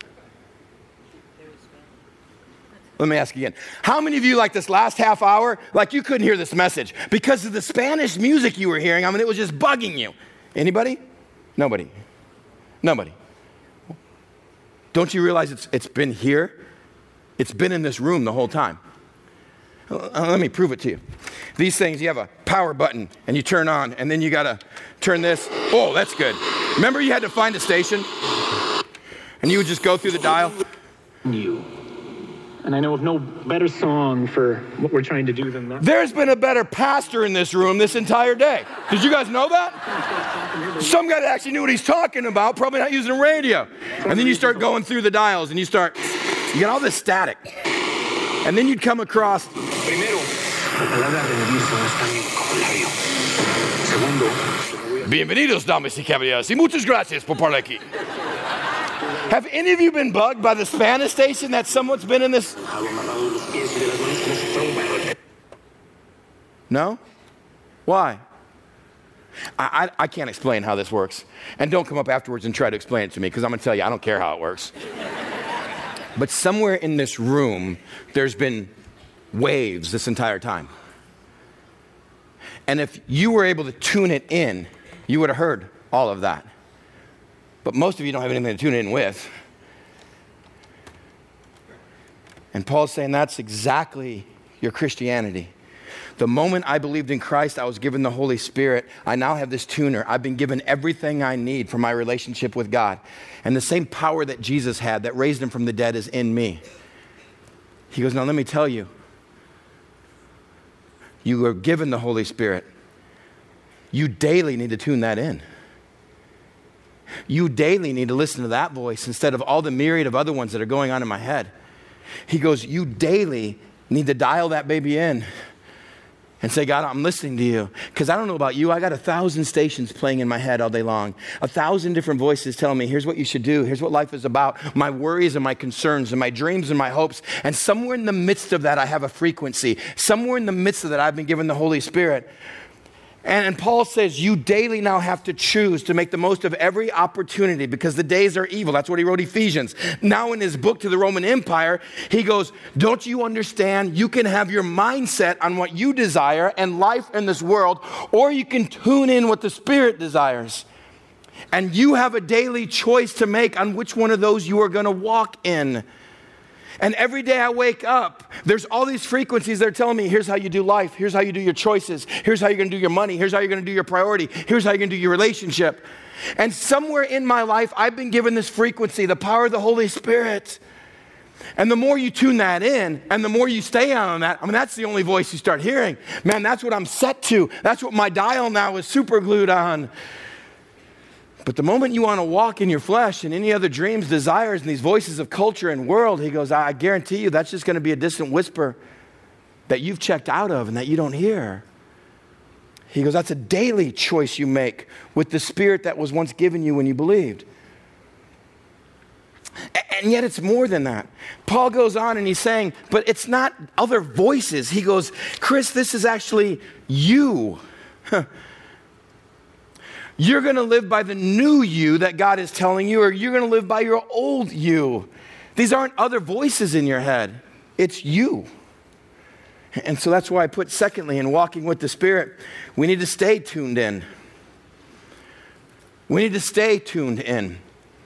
Let me ask again. How many of you, like this last half hour, like you couldn't hear this message because of the Spanish music you were hearing? I mean, it was just bugging you. Anybody? Nobody. Nobody. Don't you realize it's been here? It's been in this room the whole time. Let me prove it to you. These things, you have a power button and you turn on, and then you got to turn this. Oh, that's good. Remember you had to find a station? And you would just go through the dial? And I know of no better song for what we're trying to do than that. There's been a better pastor in this room this entire day. Did you guys know that? Some guy that actually knew what he's talking about, probably not using a radio. And then you start going through the dials and you get all this static. And then you'd come across. Bienvenidos, damas y caballeros, y muchas gracias por parlar aquí. Have any of you been bugged by the Spanish station that someone's been in this? No? Why? I can't explain how this works. And don't come up afterwards and try to explain it to me, because I'm going to tell you, I don't care how it works. But somewhere in this room, there's been waves this entire time. And if you were able to tune it in, you would have heard all of that. But most of you don't have anything to tune in with. And Paul's saying that's exactly your Christianity. The moment I believed in Christ, I was given the Holy Spirit. I now have this tuner. I've been given everything I need for my relationship with God. And the same power that Jesus had that raised him from the dead is in me. He goes, now let me tell you. You were given the Holy Spirit. You daily need to tune that in. You daily need to listen to that voice instead of all the myriad of other ones that are going on in my head. He goes, you daily need to dial that baby in and say, God, I'm listening to you. Because I don't know about you, I got 1,000 stations playing in my head all day long. 1,000 different voices telling me, here's what you should do. Here's what life is about. My worries and my concerns and my dreams and my hopes. And somewhere in the midst of that, I have a frequency. Somewhere in the midst of that, I've been given the Holy Spirit. And Paul says, you daily now have to choose to make the most of every opportunity because the days are evil. That's what he wrote Ephesians. Now in his book to the Roman Empire, he goes, don't you understand? You can have your mindset on what you desire and life in this world, or you can tune in what the Spirit desires. And you have a daily choice to make on which one of those you are going to walk in. And every day I wake up, there's all these frequencies that are telling me, here's how you do life. Here's how you do your choices. Here's how you're going to do your money. Here's how you're going to do your priority. Here's how you're going to do your relationship. And somewhere in my life, I've been given this frequency, the power of the Holy Spirit. And the more you tune that in, and the more you stay on that, I mean, that's the only voice you start hearing. Man, that's what I'm set to. That's what my dial now is super glued on. But the moment you want to walk in your flesh and any other dreams, desires, and these voices of culture and world, he goes, I guarantee you that's just going to be a distant whisper that you've checked out of and that you don't hear. He goes, that's a daily choice you make with the Spirit that was once given you when you believed. And yet it's more than that. Paul goes on and he's saying, but it's not other voices. He goes, Chris, this is actually you. You're going to live by the new you that God is telling you, or you're going to live by your old you. These aren't other voices in your head. It's you. And so that's why I put secondly, in walking with the Spirit, we need to stay tuned in. We need to stay tuned in.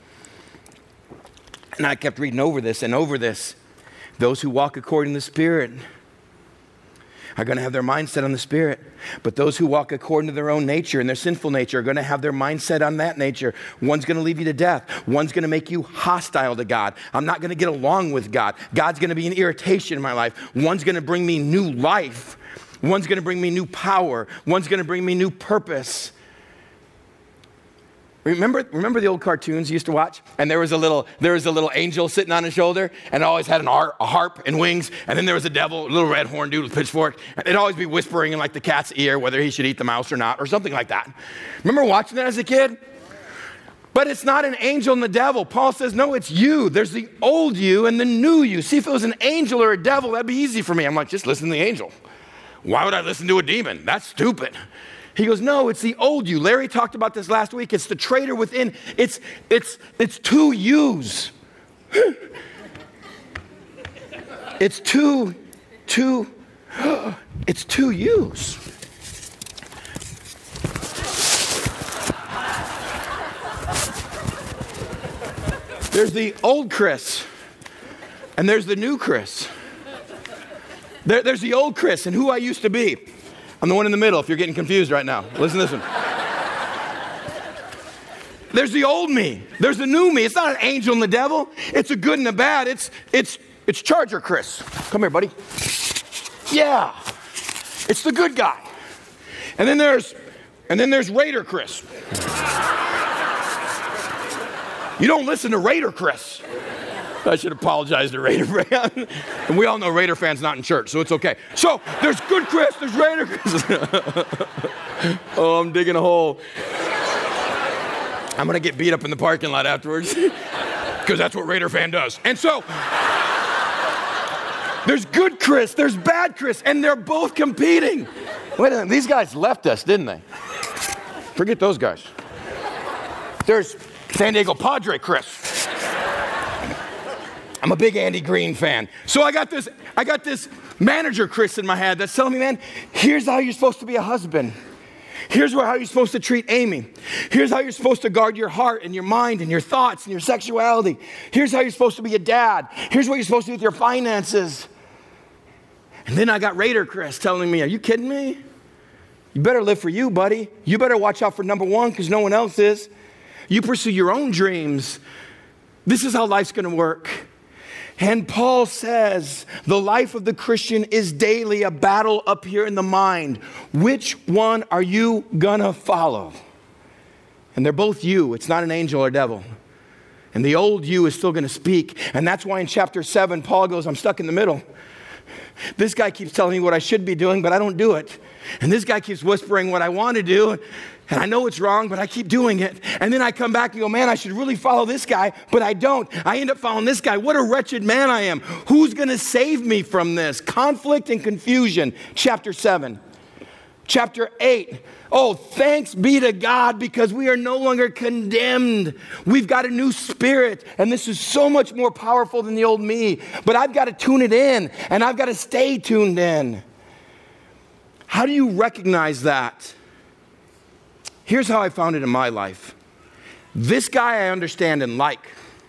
And I kept reading over this and over this. Those who walk according to the Spirit are going to have their mindset on the Spirit. But those who walk according to their own nature and their sinful nature are going to have their mindset on that nature. One's going to lead you to death. One's going to make you hostile to God. I'm not going to get along with God. God's going to be an irritation in my life. One's going to bring me new life. One's going to bring me new power. One's going to bring me new purpose. Remember the old cartoons you used to watch? And there was a little angel sitting on his shoulder, and it always had a harp and wings. And then there was a devil, a little red horn dude with a pitchfork. And it'd always be whispering in like the cat's ear whether he should eat the mouse or not, or something like that. Remember watching that as a kid? But it's not an angel and the devil. Paul says, no, it's you. There's the old you and the new you. See, if it was an angel or a devil, that'd be easy for me. I'm like, just listen to the angel. Why would I listen to a demon? That's stupid. He goes, no, it's the old you. Larry talked about this last week. It's the traitor within. It's two yous. It's two yous. There's the old Chris, and there's the new Chris. There's the old Chris and who I used to be. I'm the one in the middle if you're getting confused right now. Listen to this one. There's the old me. There's the new me. It's not an angel and the devil. It's a good and a bad. It's Charger Chris. Come here, buddy. Yeah. It's the good guy. And then there's Raider Chris. You don't listen to Raider Chris. I should apologize to Raider fan. And we all know Raider fans not in church, so it's okay. So there's good Chris, there's Raider Chris. Oh, I'm digging a hole. I'm going to get beat up in the parking lot afterwards because that's what Raider fan does. And so there's good Chris, there's bad Chris, and they're both competing. Wait a minute, these guys left us, didn't they? Forget those guys. There's San Diego Padre Chris. I'm a big Andy Green fan. So I got this manager Chris in my head that's telling me, man, here's how you're supposed to be a husband. Here's how you're supposed to treat Amy. Here's how you're supposed to guard your heart and your mind and your thoughts and your sexuality. Here's how you're supposed to be a dad. Here's what you're supposed to do with your finances. And then I got Raider Chris telling me, are you kidding me? You better live for you, buddy. You better watch out for number one because no one else is. You pursue your own dreams. This is how life's going to work. And Paul says the life of the Christian is daily a battle up here in the mind. Which one are you gonna follow? And they're both you. It's not an angel or devil. And the old you is still gonna speak. And that's why in chapter 7, Paul goes, I'm stuck in the middle. This guy keeps telling me what I should be doing, but I don't do it. And this guy keeps whispering what I want to do. And I know it's wrong, but I keep doing it. And then I come back and go, man, I should really follow this guy, but I don't. I end up following this guy. What a wretched man I am. Who's going to save me from this? Conflict and confusion. Chapter 7. Chapter 8. Oh, thanks be to God because we are no longer condemned. We've got a new spirit, and this is so much more powerful than the old me. But I've got to tune it in, and I've got to stay tuned in. How do you recognize that? Here's how I found it in my life. This guy I understand and like.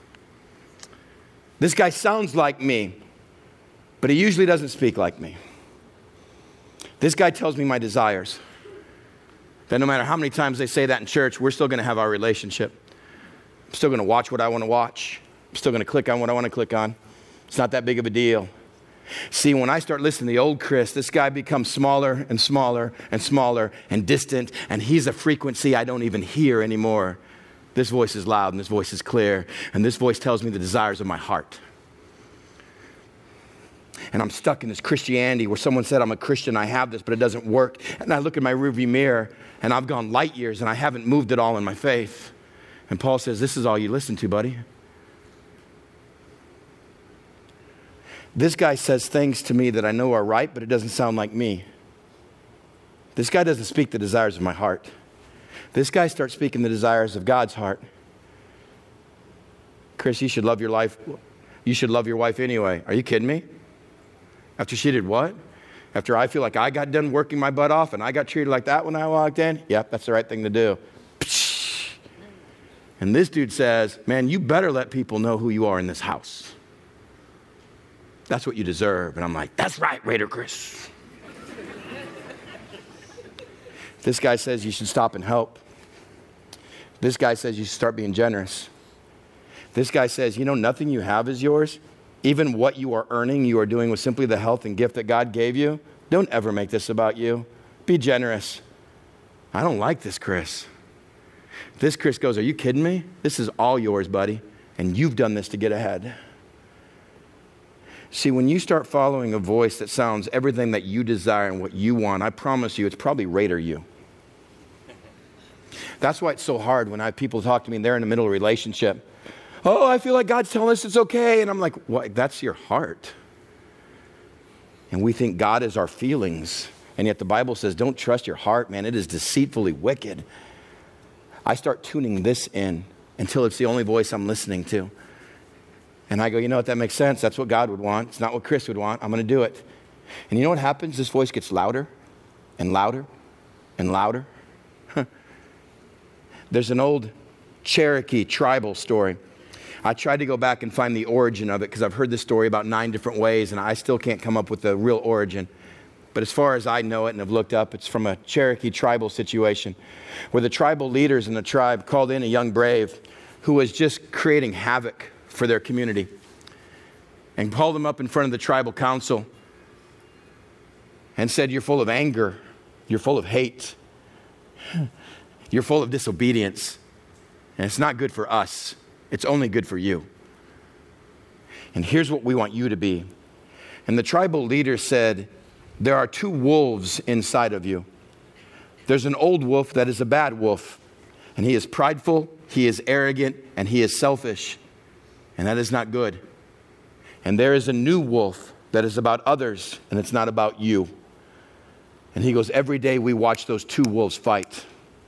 This guy sounds like me, but he usually doesn't speak like me. This guy tells me my desires. That no matter how many times they say that in church, we're still going to have our relationship. I'm still going to watch what I want to watch. I'm still going to click on what I want to click on. It's not that big of a deal. See, when I start listening to the old Chris, this guy becomes smaller and smaller and smaller and distant, and he's a frequency I don't even hear anymore. This voice is loud and this voice is clear, and this voice tells me the desires of my heart. And I'm stuck in this Christianity where someone said I'm a Christian, I have this, but it doesn't work. And I look in my rearview mirror, and I've gone light years, and I haven't moved at all in my faith. And Paul says, this is all you listen to, buddy. This guy says things to me that I know are right, but it doesn't sound like me. This guy doesn't speak the desires of my heart. This guy starts speaking the desires of God's heart. Chris, you should love your life. You should love your wife anyway. Are you kidding me? After she did what? After I feel like I got done working my butt off and I got treated like that when I walked in? Yep, that's the right thing to do. And this dude says, man, you better let people know who you are in this house. That's what you deserve. And I'm like, that's right, Raider Chris. This guy says you should stop and help. This guy says you should start being generous. This guy says, you know, nothing you have is yours. Even what you are earning, you are doing with simply the health and gift that God gave you. Don't ever make this about you. Be generous. I don't like this Chris. This Chris goes, are you kidding me? This is all yours, buddy. And you've done this to get ahead. See, when you start following a voice that sounds everything that you desire and what you want, I promise you, it's probably Raider you. That's why it's so hard when I have people talk to me and they're in the middle of a relationship. Oh, I feel like God's telling us it's okay. And I'm like, what? That's your heart. And we think God is our feelings. And yet the Bible says, don't trust your heart, man. It is deceitfully wicked. I start tuning this in until it's the only voice I'm listening to. And I go, you know what, that makes sense. That's what God would want. It's not what Chris would want. I'm going to do it. And you know what happens? This voice gets louder and louder and louder. There's an old Cherokee tribal story. I tried to go back and find the origin of it because I've heard this story about 9 different ways, and I still can't come up with the real origin. But as far as I know it and have looked up, it's from a Cherokee tribal situation where the tribal leaders in the tribe called in a young brave who was just creating havoc for their community and called them up in front of the tribal council and said, you're full of anger, you're full of hate, you're full of disobedience, and it's not good for us, it's only good for you. And here's what we want you to be. And the tribal leader said, there are 2 wolves inside of you. There's an old wolf that is a bad wolf, and he is prideful, he is arrogant, and he is selfish. And that is not good. And there is a new wolf that is about others, and it's not about you. And he goes, every day we watch those 2 wolves fight.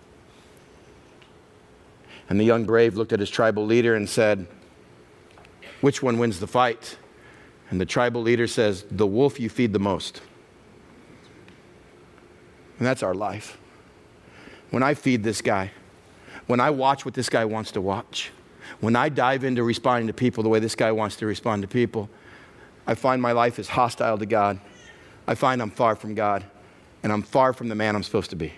And the young brave looked at his tribal leader and said, which one wins the fight? And the tribal leader says, the wolf you feed the most. And that's our life. When I feed this guy, when I watch what this guy wants to watch, when I dive into responding to people the way this guy wants to respond to people, I find my life is hostile to God. I find I'm far from God, and I'm far from the man I'm supposed to be.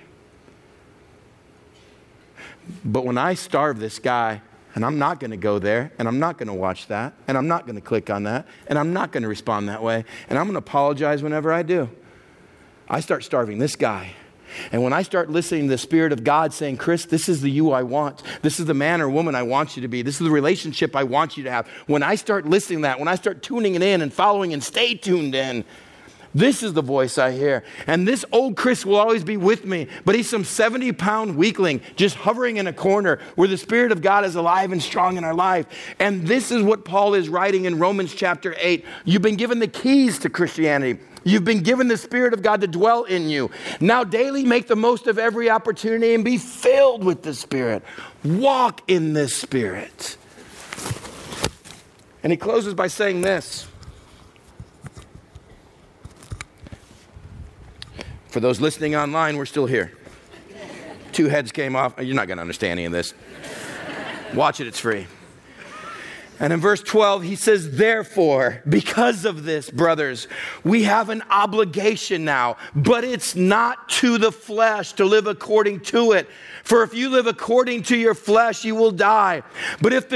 But when I starve this guy, and I'm not going to go there, and I'm not going to watch that, and I'm not going to click on that, and I'm not going to respond that way, and I'm going to apologize whenever I do, I start starving this guy. And when I start listening to the Spirit of God saying, Chris, this is the you I want. This is the man or woman I want you to be. This is the relationship I want you to have. When I start listening to that, when I start tuning it in and following and stay tuned in, This is the voice I hear. And this old Chris will always be with me, but he's some 70-pound weakling just hovering in a corner where the Spirit of God is alive and strong in our life. And this is what Paul is writing in Romans chapter 8. You've been given the keys to Christianity. You've been given the Spirit of God to dwell in you. Now daily make the most of every opportunity and be filled with the Spirit. Walk in this Spirit. And he closes by saying this. For those listening online, we're still here. 2 heads came off. You're not going to understand any of this. Watch it, it's free. And in verse 12, he says, therefore, because of this, brothers, we have an obligation now, but it's not to the flesh to live according to it. For if you live according to your flesh, you will die. But if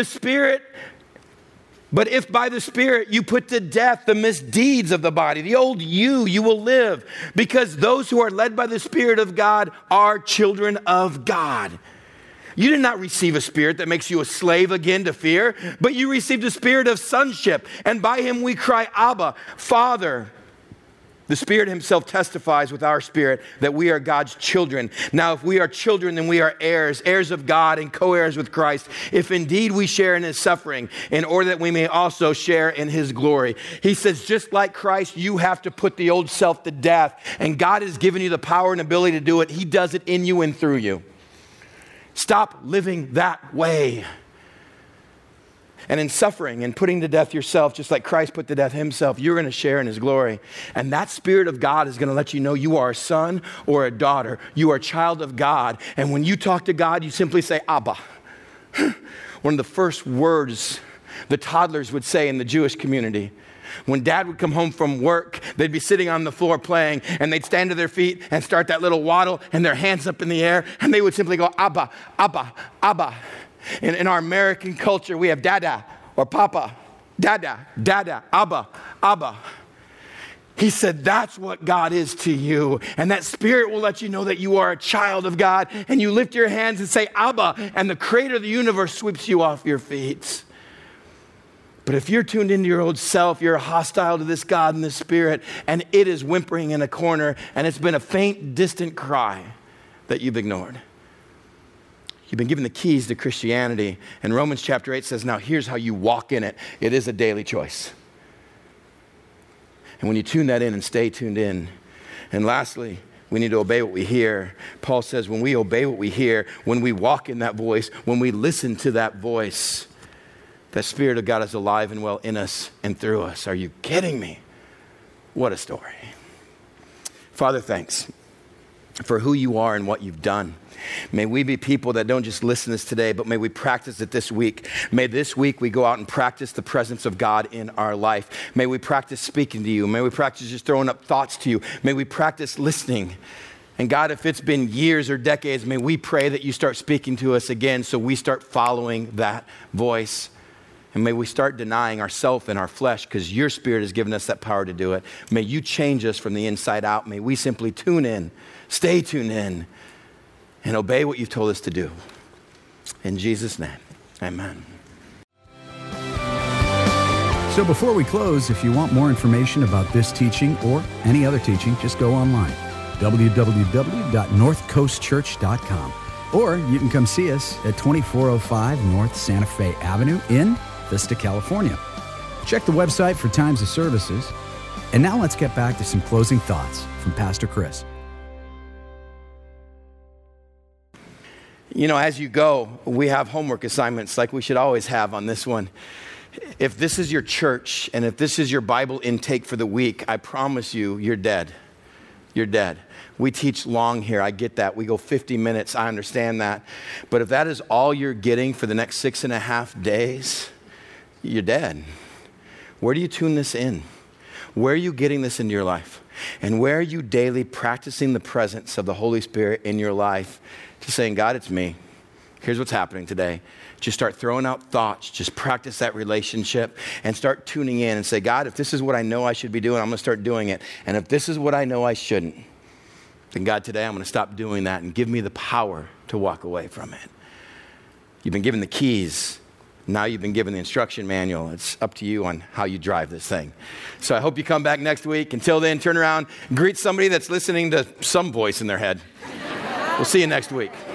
by the Spirit you put to death the misdeeds of the body, the old you will live. Because those who are led by the Spirit of God are children of God. You did not receive a spirit that makes you a slave again to fear, but you received a spirit of sonship. And by him we cry, Abba, Father. The Spirit himself testifies with our spirit that we are God's children. Now, if we are children, then we are heirs, heirs of God and co-heirs with Christ, if indeed we share in his suffering, in order that we may also share in his glory. He says, just like Christ, you have to put the old self to death. And God has given you the power and ability to do it. He does it in you and through you. Stop living that way. And in suffering and putting to death yourself, just like Christ put to death himself, you're going to share in his glory. And that Spirit of God is going to let you know you are a son or a daughter. You are a child of God. And when you talk to God, you simply say, Abba. One of the first words the toddlers would say in the Jewish community. When dad would come home from work, they'd be sitting on the floor playing, and they'd stand to their feet and start that little waddle and their hands up in the air, and they would simply go, Abba, Abba, Abba. In our American culture, we have dada or papa, dada, dada, Abba, Abba. He said, that's what God is to you. And that Spirit will let you know that you are a child of God. And you lift your hands and say, Abba, and the creator of the universe sweeps you off your feet. But if you're tuned into your old self, you're hostile to this God and this Spirit, and it is whimpering in a corner, and it's been a faint, distant cry that you've ignored. You've been given the keys to Christianity. And Romans chapter 8 says, now here's how you walk in it. It is a daily choice. And when you tune that in and stay tuned in. And lastly, we need to obey what we hear. Paul says when we obey what we hear, when we walk in that voice, when we listen to that voice, that Spirit of God is alive and well in us and through us. Are you kidding me? What a story. Father, thanks for who you are and what you've done. May we be people that don't just listen to this today, but may we practice it this week. May this week we go out and practice the presence of God in our life. May we practice speaking to you. May we practice just throwing up thoughts to you. May we practice listening. And God, if it's been years or decades, may we pray that you start speaking to us again so we start following that voice. And may we start denying ourselves and our flesh because your Spirit has given us that power to do it. May you change us from the inside out. May we simply tune in, stay tuned in, and obey what you've told us to do. In Jesus' name, amen. So before we close, if you want more information about this teaching or any other teaching, just go online, www.northcoastchurch.com. Or you can come see us at 2405 North Santa Fe Avenue in Vista, California. Check the website for times of services. And now let's get back to some closing thoughts from Pastor Chris. You know, as you go, we have homework assignments like we should always have on this one. If this is your church and if this is your Bible intake for the week, I promise you, you're dead. You're dead. We teach long here. I get that. We go 50 minutes. I understand that. But if that is all you're getting for the next 6.5 days, you're dead. Where do you tune this in? Where are you getting this into your life? And where are you daily practicing the presence of the Holy Spirit in your life? Just saying, God, it's me. Here's what's happening today. Just start throwing out thoughts. Just practice that relationship and start tuning in and say, God, if this is what I know I should be doing, I'm going to start doing it. And if this is what I know I shouldn't, then God, today I'm going to stop doing that and give me the power to walk away from it. You've been given the keys Now you've been given the instruction manual. It's up to you on how you drive this thing. So I hope you come back next week. Until then, turn around, greet somebody that's listening to some voice in their head. We'll see you next week.